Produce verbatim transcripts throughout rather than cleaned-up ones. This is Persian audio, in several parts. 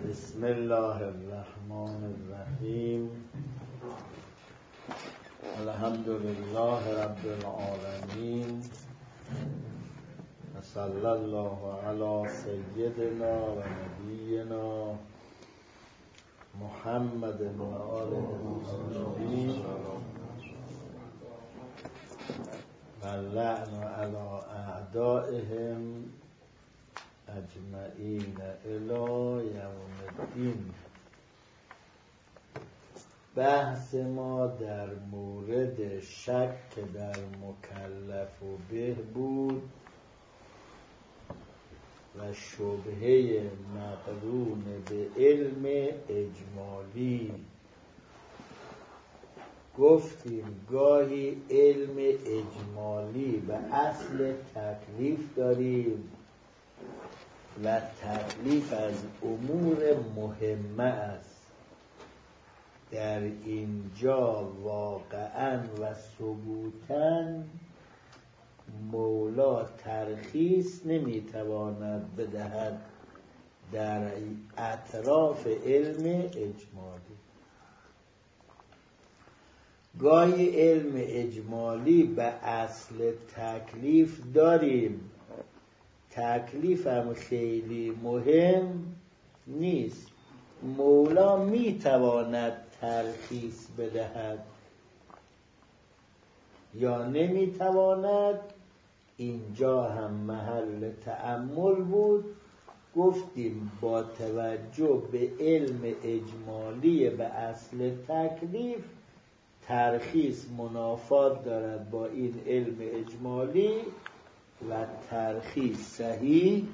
بسم الله الرحمن الرحیم. الحمد لله رب العالمین و صلی الله علی سیدنا و نبینا محمد و آله الطاهرین و لعن علی اعدائهم اجمعین الی یوم الدین. بحث ما در مورد شک در مکلف و به بود و شبهه مقرون به علم اجمالی. گفتیم گاهی علم اجمالی و اصل تکلیف داریم و تکلیف از امور مهمه است. در اینجا واقعاً و ثبوتاً مولا ترخیص نمیتواند بدهد در اطراف علم اجمالی. گاهی علم اجمالی به اصل تکلیف داریم، تکلیف هم خیلی مهم نیست، مولا میتواند ترخیص بدهد یا نمیتواند. اینجا هم محل تأمل بود. گفتیم با توجه به علم اجمالی به اصل تکلیف ترخیص منافات دارد با این علم اجمالی و ترخیص صحیح.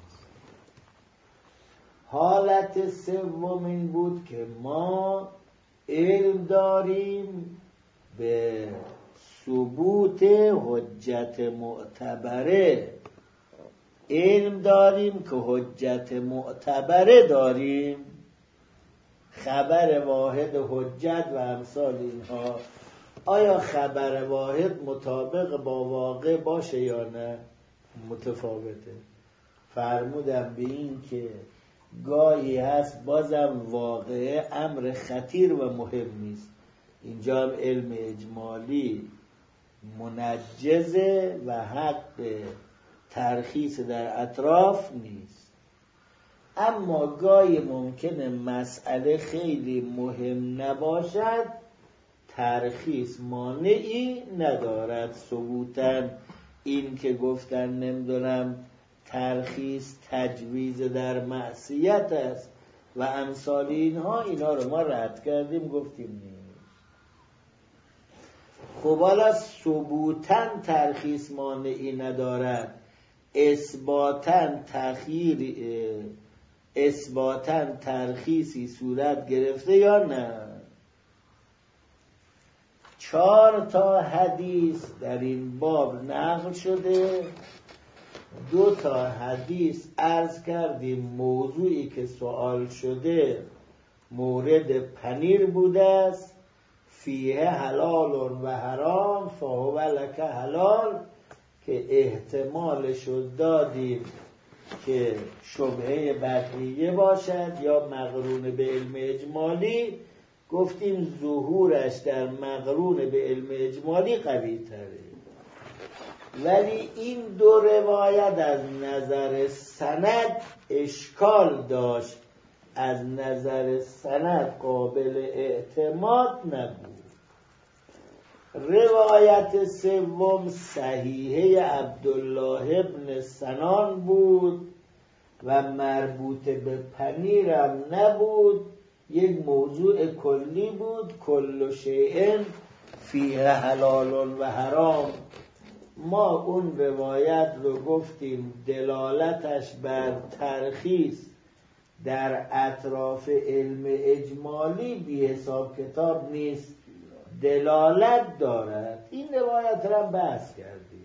حالت سوم این بود که ما علم داریم به ثبوت حجت معتبره، علم داریم که حجت معتبره داریم، خبر واحد حجت و امثال اینها. آیا خبر واحد مطابق با واقع باشه یا نه؟ متفاوته. فرمودم به این که گاهی هست بازم واقعه امر خطیر و مهم نیست. اینجا هم علم اجمالی منجزه و حق ترخیص در اطراف نیست. اما گاهی ممکنه مسئله خیلی مهم نباشد، ترخیص مانعی ندارد. ثبوتاً این که گفتن نمیدونم ترخیص تجویز در معصیت است و امثال اینها، اینا رو ما رد کردیم، گفتیم نیست. خب حالا ثبوتاً ترخیص مانعی ندارد، اثباتاً تخییر اثباتاً ترخیصی صورت گرفته یا نه؟ چهار تا حدیث در این باب نقل شده. دو تا حدیث عرض کردیم موضوعی که سوال شده مورد پنیر بوده است. فیه حلال و حرام فهو لک حلال، که احتمالشو دادیم که شبهه بدیهیه باشد یا مقرون به علم اجمالی. گفتیم ظهورش در مقرون به علم اجمالی قوی تره، ولی این دو روایت از نظر سند اشکال داشت، از نظر سند قابل اعتماد نبود. روایت سوم صحیحه عبدالله ابن سنان بود و مربوط به پنیرم نبود، یک موضوع کلی بود، کل شیء فیه حلال و حرام. ما اون روایت رو گفتیم دلالتش بر ترخیص در اطراف علم اجمالی بی حساب کتاب نیست، دلالت دارد. این روایت را بحث کردیم.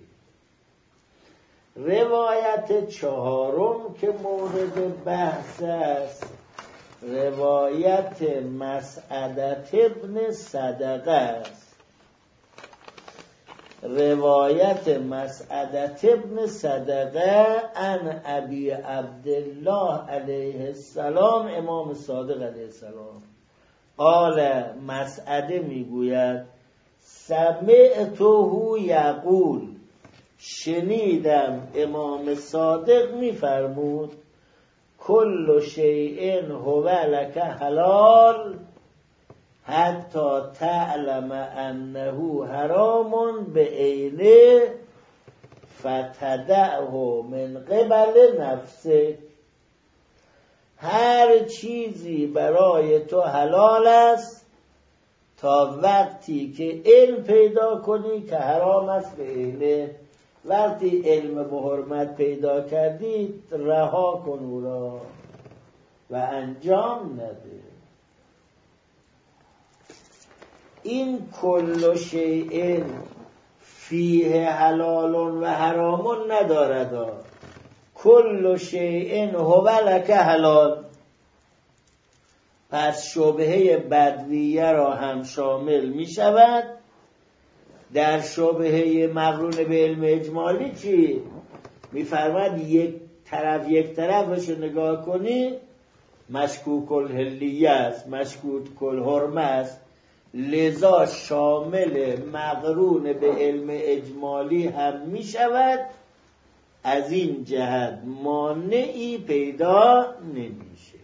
روایت چهارم که مورد بحث است روایت مسعدة ابن صدقه است. روایت مسعدة ابن صدقه عن ابی عبدالله علیه السلام، امام صادق علیه السلام، قال مسعده میگوید سمعته یقول، شنیدم امام صادق میفرمود کل شیء هو لک حلال حتی تعلم انه حرام بعینه فتدعه من قبل نفسه. هر چیزی برای تو حلال است تا وقتی که علم پیدا کنی که حرام است به عینه. وقتی علم به حرمت پیدا کردی رها کن او را و انجام نده. این کل شیء فیه حلال و حرام ندارد. کل شیء هو لک حلال، پس شبهه بدویه را هم شامل می شود. در شبهه مقرون به علم اجمالی چی؟ می فرماد یک طرف یک طرفش نگاه کنی مشکوک الحلیه است، مشکوک الحرمه است، لذا شامل مقرون به علم اجمالی هم می شود. از این جهت مانعی پیدا نمیشه.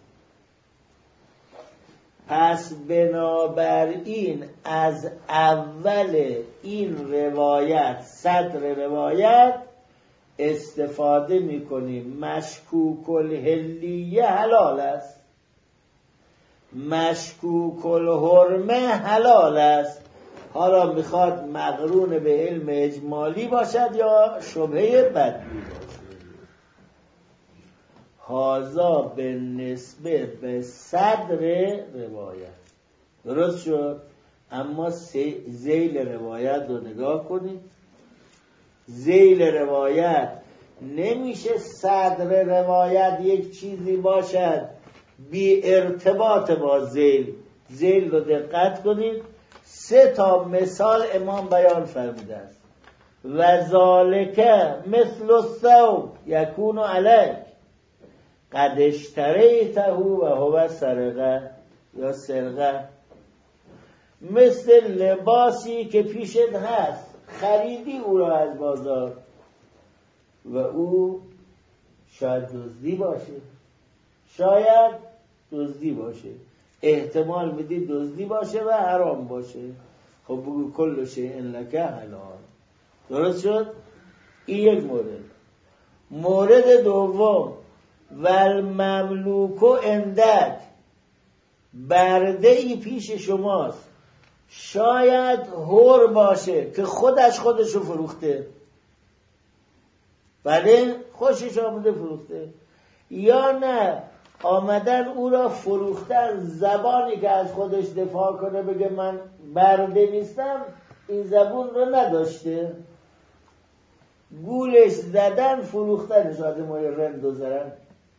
پس بنابراین از اول این روایت، صدر روایت استفاده میکنیم مشکوک الحلیه حلال است، مشکوک الحرمه حلال است. حالا میخواد مقرون به علم اجمالی باشد یا شبهه بدوی باشد. هازا به نسبه به صدر روایت. درست شد؟ اما ذیل روایت رو نگاه کنید. ذیل روایت نمیشه صدر روایت یک چیزی باشد بی ارتباط با ذیل. ذیل رو دقت کنید. سه تا مثال امام بیان فرموده است. و ذالک مثل الثوب یکون علیک قد اشتریته و هو سرقه یا سرقه. مثل لباسی که پیشت هست، خریدی او را از بازار و او شاید دزدی باشه، شاید دزدی باشه، احتمال میدی دزدی باشه و حرام باشه. خب بگو کل شیء لک حلال. درست شد؟ این یک مورد. مورد دوم والمملوک عندک، برده ای پیش شماست، شاید حر باشه که خودش خودشو فروخته، بله خوشش آمده فروخته، یا نه آمدن او را فروختن، زبانی که از خودش دفاع کنه بگه من برده نیستم این زبون رو نداشته، گولش زدن فروختنش، آدمای رند و زرن.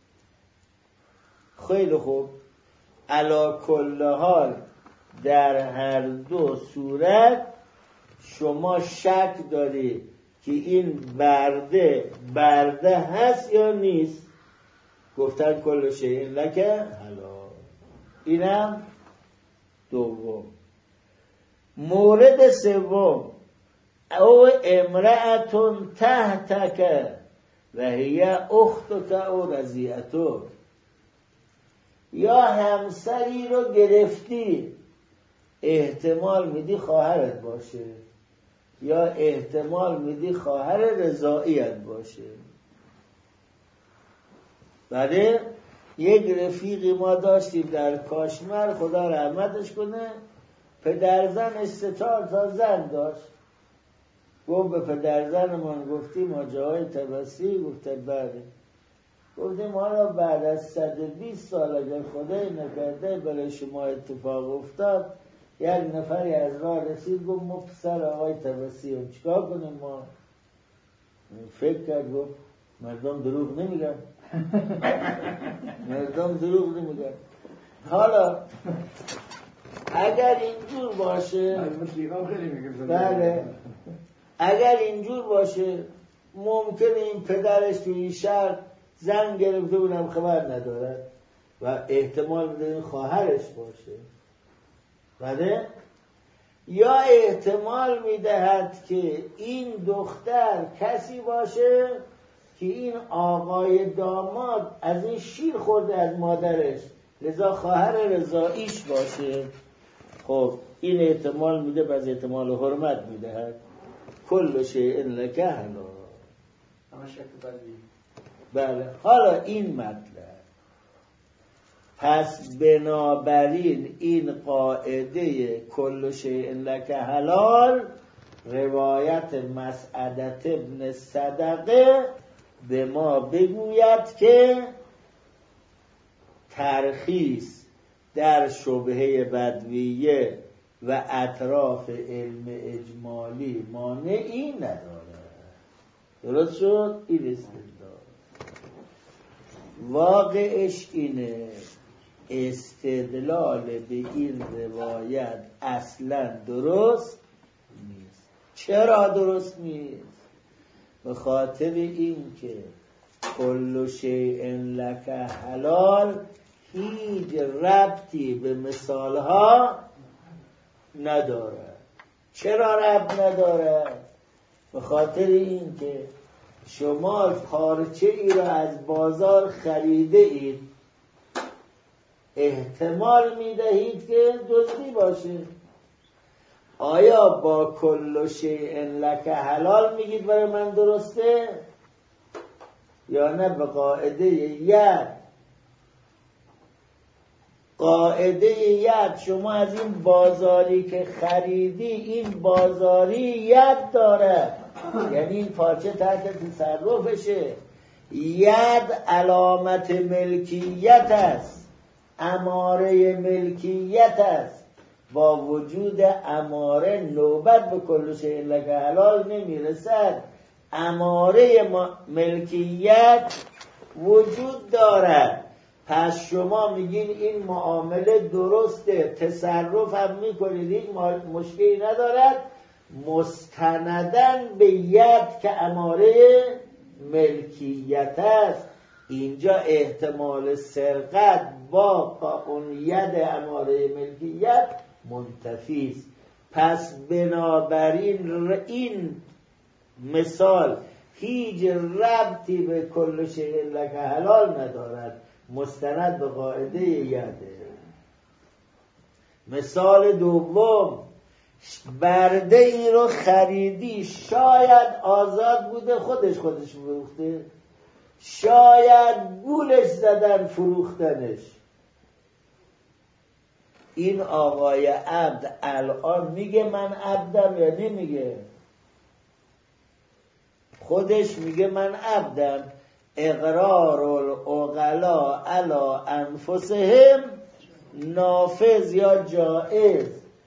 خیلی خوب، علا کل حال در هر دو صورت شما شک داری که این برده برده هست یا نیست. گفتن کل شیء لک حلال. اینم دوم. مورد سوم او امرأتون تحتک و هی اختک او رضیعتک، یا همسری رو گرفتی، احتمال میدی خواهرت باشه یا احتمال میدی خواهر رضاعیت باشه. بله یک رفیقی ما داشتیم در کاشمر، خدا رحمتش کنه، پدر زنش سه چهار تا زن داشت. گفت به پدر زنمان گفتیم آجه های تبسی؟ گفته بله. گفتیم حالا بعد از صد و بیست سال اگر خدای نکرده برای شما اتفاق افتاد، یک نفری از راه رسید گفت ما پسر آقای تبسی هم چیکار کنیم؟ ما فکر کرد گفت مردم دروغ نمیگن مردم دروغ نمیگن. حالا اگر اینجور باشه، بله اگر اینجور باشه ممکنه این پدرش توی این شهر زن گرفته بودم خبر ندارد و احتمال میده این خواهرش باشه، بله؟ یا احتمال میدهد که این دختر کسی باشه که این آقای داماد از این شیر خورده از مادرش، لذا خواهر رضاییش باشه. خب این احتمال میده، باز احتمال حرمت میدهد. کل شیء لک حلال. همه شک بدی. بله. حالا این مطلب، پس بنابراین این قاعده کل شیء لک حلال، روایت مسعدة ابن صدقه به ما بگوید که ترخیص در شبهه بدویه و اطراف علم اجمالی مانعی نداره. درست شد؟ این استدلال واقعش اینه، استدلال به این روایت اصلا درست نیست. چرا درست نیست؟ به خاطر این که کل شیء لک حلال هیچ ربطی به مثالها نداره. چرا ربط نداره؟ به خاطر این که شما پارچه ای را از بازار خریده اید، احتمال میدهید که دزدی باشه. آیا با کل شیء لک حلال میگید برای من درسته؟ یا نه به قاعده ید؟ قاعده ید شما از این بازاری که خریدی، این بازاری ید داره، یعنی این پارچه تحت تصرفشه. ید علامت ملکیت است، اماره ملکیت است. با وجود اماره نوبت به کل شیء لک حلال نمیرسد. اماره ملکیت وجود دارد. پس شما میگین این معامله درسته، تصرف هم میکنید، هیچ مشکلی ندارد، مستندن به ید که اماره ملکیت است. اینجا احتمال سرقت با اون ید اماره ملکیت منتفی است. پس بنابراین این مثال هیچ ربطی به کل شیء لک حلال ندارد، مستند به قاعده یده. مثال دوم، برده ای رو خریدی، شاید آزاد بوده خودش خودش فروخته، شاید گولش زدن فروختنش. این آقای عبد الان میگه من عبدم یا نمیگه؟ خودش میگه من عبدم. اقرار العقلاء علی انفسهم نافذ یا جائز.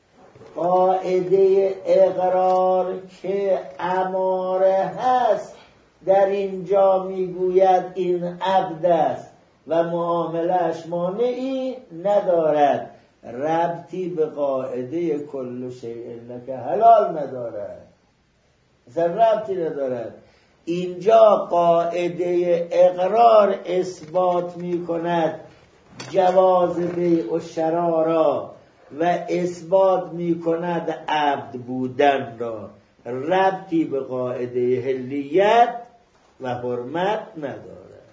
قاعده اقرار که اماره هست در اینجا میگوید این عبد است و معاملهش مانعی ندارد، ربطی به قاعده کل شیء لک حلال ندارد، اصلا ربطی ندارد. اینجا قاعده اقرار اثبات می کند جواز بیع و شرا را و اثبات می کند عبد بودن را، ربطی به قاعده حلیت و حرمت ندارد.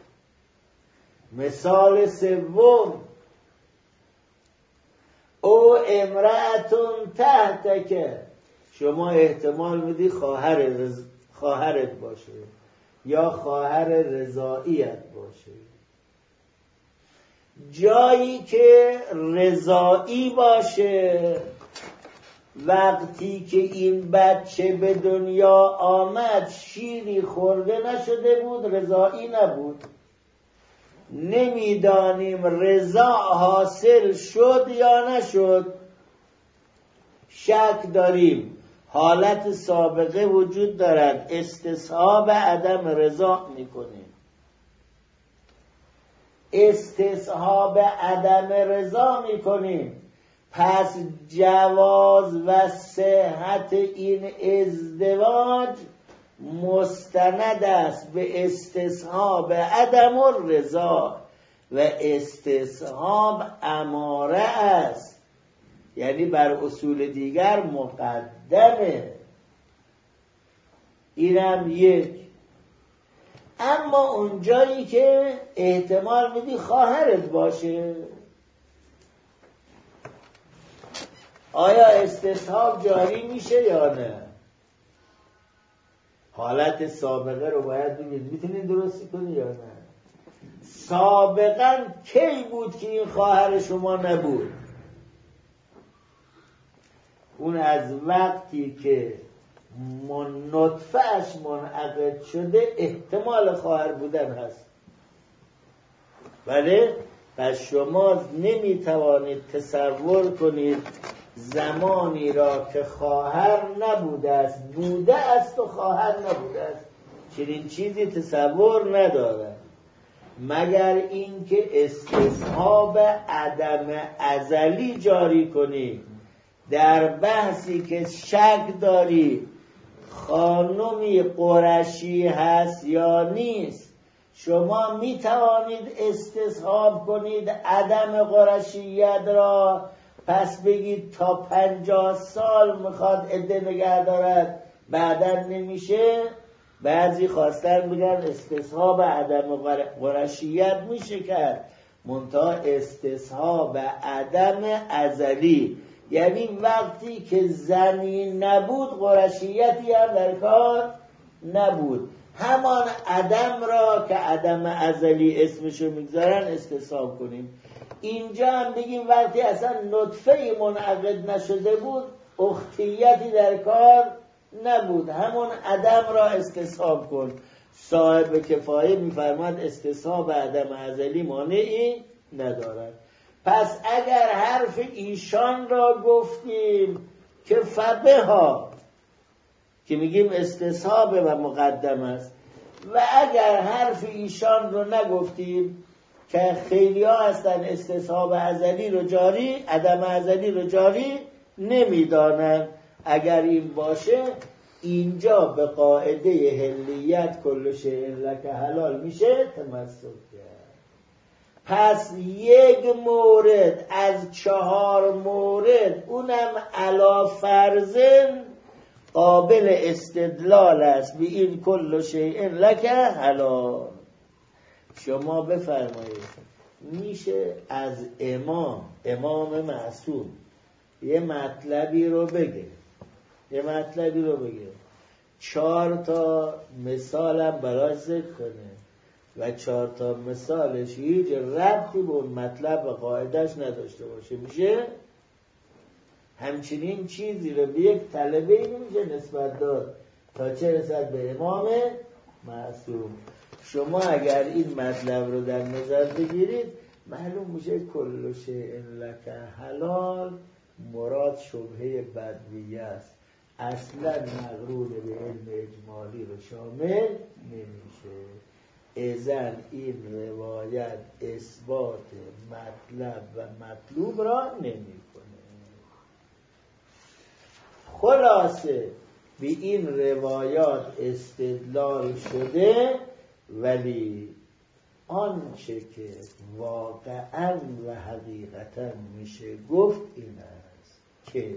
مثال سوم، او امرأتون تحتک، شما احتمال میدی خواهر رز... خواهرت باشه یا خواهر رضاییت باشه. جایی که رضایی باشه، وقتی که این بچه به دنیا آمد شیری خورده نشده بود، رضایی نبود. نمیدانیم رضا حاصل شد یا نشد، شک داریم. حالت سابقه وجود دارد، استصحاب عدم رضا میکنیم. استصحاب عدم رضا میکنیم. پس جواز و صحت این ازدواج مستند است به استصحاب عدم الرضا و استصحاب اماره است، یعنی بر اصول دیگر مقدمه. اینم یک. اما اونجایی که احتمال میدی خواهرت باشه، آیا استصحاب جاری میشه یا نه؟ حالت سابقه رو باید ببینید میتونید درستی کنی یا نه. سابقا کی بود که این خواهر شما نبود؟ اون از وقتی که من نطفهش منعقد شده احتمال خواهر بودن هست. ولی پس شما نمیتوانید تصور کنید زمانی را که خواهر نبوده است بوده است و خواهر نبوده است، چنین چیزی تصور نداره، مگر اینکه استصحاب عدم ازلی جاری کنی در بحثی که شک داری خانمی قرشی هست یا نیست. شما می توانید استصحاب کنید عدم قرشیت را، پس بگید تا پنجاه سال میخواد عده نگه دارد بعداً نمیشه. بعضی خواستن بگن استصحاب عدم قرشیت میشه کرد، منتها استصحاب عدم ازلی، یعنی وقتی که زنی نبود قرشیتی هم در کار نبود، همان عدم را که عدم ازلی اسمشو میگذارن استصحاب کنیم. اینجا هم بگیم وقتی اصلا نطفه منعقد نشده بود اختیتی در کار نبود، همون عدم را استصحاب کن. صاحب کفایه میفرماد استصحاب عدم ازلی مانعی ندارد. پس اگر حرف ایشان را گفتیم که فبها که میگیم استصحاب و مقدم است، و اگر حرف ایشان رو نگفتیم که خیلی ها هستن استصحاب ازلی رو جاری عدم ازلی رو جاری نمیدانن، اگر این باشه اینجا به قاعده حلیت کل شیء لک حلال میشه تمسک کرد. پس یک مورد از چهار مورد اونم علی فرضن قابل استدلال است به این کل شیء لک حلال. شما بفرمایید میشه از امام امام معصوم یه مطلبی رو بگه یه مطلبی رو بگه چهار تا مثالم براش ذکر کنه و چهار تا مثالش هیچ ربطی به اون مطلب و قاعدش نداشته باشه؟ میشه؟ همچنین چیزی رو به یک طلبه نمیشه نسبت داد تا چه رسد به امام معصوم. شما اگر این مطلب رو در نظر بگیرید معلوم میشه کل شیء لک حلال مراد شبهه بدویه است، اصلا مقرون به علم اجمالی رو شامل نمیشه. اذن این روایت اثبات مطلب و مطلوب را نمیکنه. خلاصه به این روایات استدلال شده، ولی آنچه که واقعا و حقیقتا میشه گفت این است که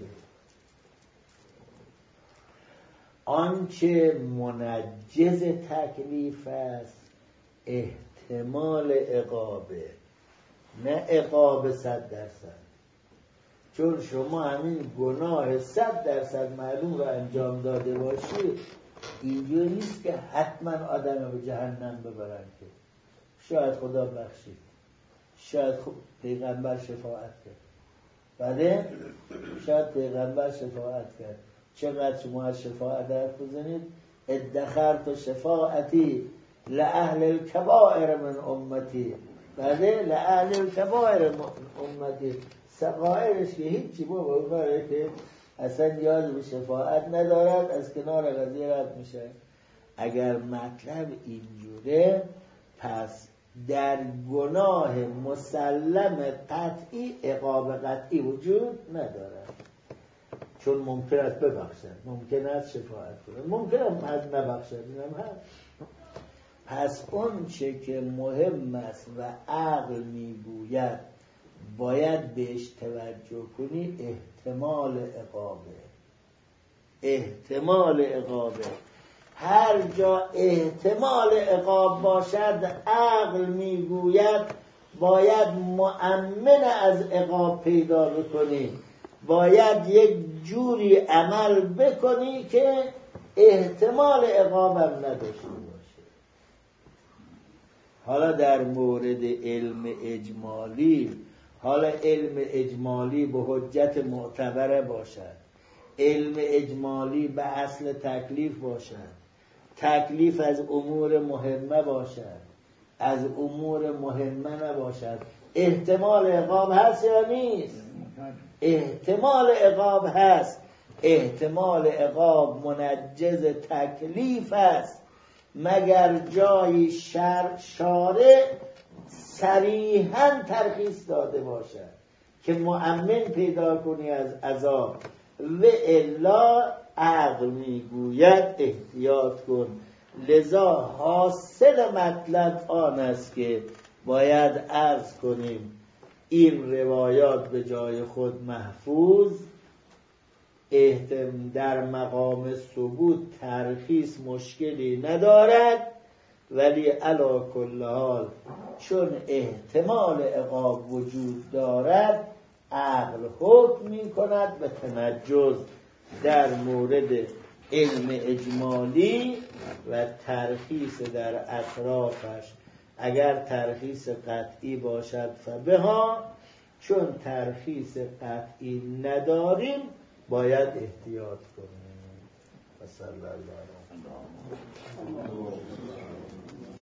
آنچه منجز تکلیف است احتمال عقابه، نه عقاب صد درصد. چون شما همین گناه صد درصد معلوم رو انجام داده باشید اینجوری نیست که حتما آدم به جهنم ببرن، که شاید خدا بخشید، شاید خب پیغمبر شفاعت کرد، بله شاید پیغمبر شفاعت کرد. چقدر شما از شفاعت حرف بزنید؟ ادخرت شفاعتی لأهل الكبائر من امتی، بله لأهل الكبائر من امتی. سقائرش که هیچی بابا بباره که اصلا یاد به شفاعت ندارد، از کنار قضیه رد میشه. اگر مطلب اینجوره پس در گناه مسلم قطعی عقاب قطعی وجود ندارد، چون ممکن است ببخشد، ممکن است شفاعت کنه، ممکن است از نبخشد، اینم هست. پس اون چه که مهم است و عقل میگوید باید بهش توجه کنی، احتمال عقابه. احتمال عقابه. هر جا احتمال عقاب باشد عقل میگوید باید مؤمن از عقاب پیدا بکنی، باید یک جوری عمل بکنی که احتمال عقابم نداشته باشه. حالا در مورد علم اجمالی، حالا علم اجمالی به حجت معتبره باشد، علم اجمالی به اصل تکلیف باشد، تکلیف از امور مهمه باشد، از امور مهمه نباشد، احتمال عقاب هست یا نیست؟ احتمال عقاب هست. احتمال عقاب منجز تکلیف است مگر جای شر شارع صریحاً ترخیص داده باشد که مؤمن پیدا کنی از عذاب، و الا عقل میگوید احتیاط کن. لذا حاصل مطلب آن است که باید عرض کنیم این روایات به جای خود محفوظ، در مقام ثبوت ترخیص مشکلی ندارد، ولی علی کل حال چون احتمال عقاب وجود دارد عقل حکم می کند به تنجز در مورد علم اجمالی و ترخیص در اطرافش. اگر ترخیص قطعی باشد فبها، چون ترخیص قطعی نداریم باید احتیاط کنیم. و صلی الله علیه و